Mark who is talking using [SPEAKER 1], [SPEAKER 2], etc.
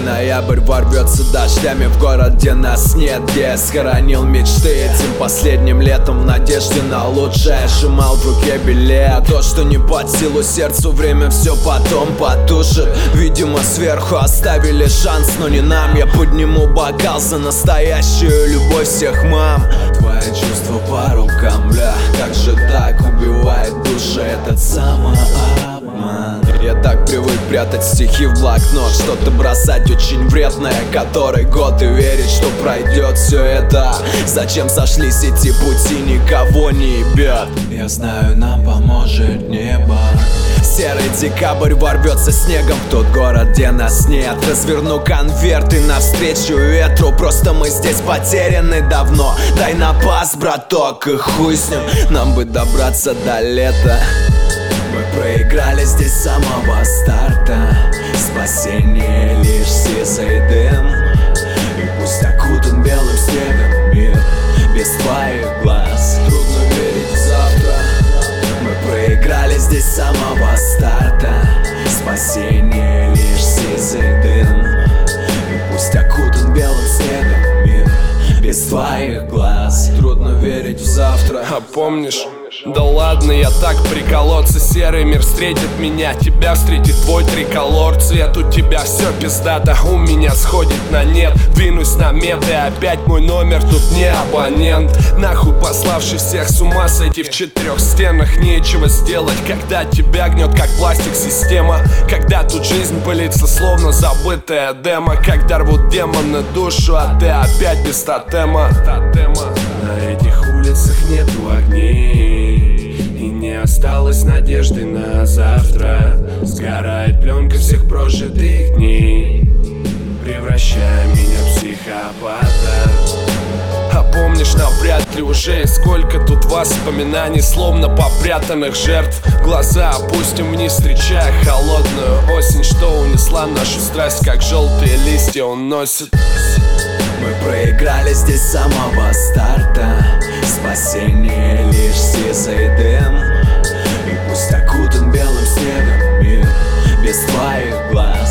[SPEAKER 1] Ноябрь ворвется дождями в город, где нас нет, где я схоронил мечты этим последним летом в надежде на лучшее. Сжимал в руке билет, то, что не под силу сердцу, время все потом потушит. Видимо, сверху оставили шанс, но не нам. Я подниму бокал за настоящую любовь всех мам. Твои чувства по рукам, бля, как же так убивает души этот самообман. Я так привык прятать стихи в блокнот, что-то бросать очень вредное, который год, и верить, что пройдет все это. Зачем сошлись эти пути, никого не ебет. Я знаю, нам поможет небо. Серый декабрь ворвется снегом в тот город, где нас нет. Разверну конверты навстречу ветру, просто мы здесь потеряны давно. Дай на пас, браток, и хуй с ним, нам бы добраться до лета. Мы проиграли здесь с самого старта. Спасение лишь сизый дым, и пусть окутан белым снегом мир. Без твоих глаз трудно верить в завтра. Мы проиграли здесь с самого старта. Спасение лишь сизый дым, и пусть окутан белым снегом мир. Без твоих глаз трудно верить в завтра.
[SPEAKER 2] А помнишь? Да ладно, я так приколоться. Серый мир встретит меня, тебя встретит твой триколор. Цвет у тебя все пиздато, у меня сходит на нет. Двинусь на меты, опять мой номер, тут не абонент. Нахуй пославший всех с ума сойти в четырех стенах. Нечего сделать, когда тебя гнет как пластик система. Когда тут жизнь пылится, словно забытая демо. Когда рвут демоны душу, а ты опять без тотема. На этих улицах нету огней, и не осталось надежды на завтра. Сгорает пленка всех прожитых дней, превращая меня в психопата. А помнишь, навряд ли уже сколько тут воспоминаний, словно попрятанных жертв. Глаза опустим вниз, встречая холодную осень, что унесла нашу страсть, как желтые листья уносит.
[SPEAKER 1] Мы проиграли здесь с самого старта. Спасение лишь сизый дым, и пусть окутан белым снегом мир. Без твоих глаз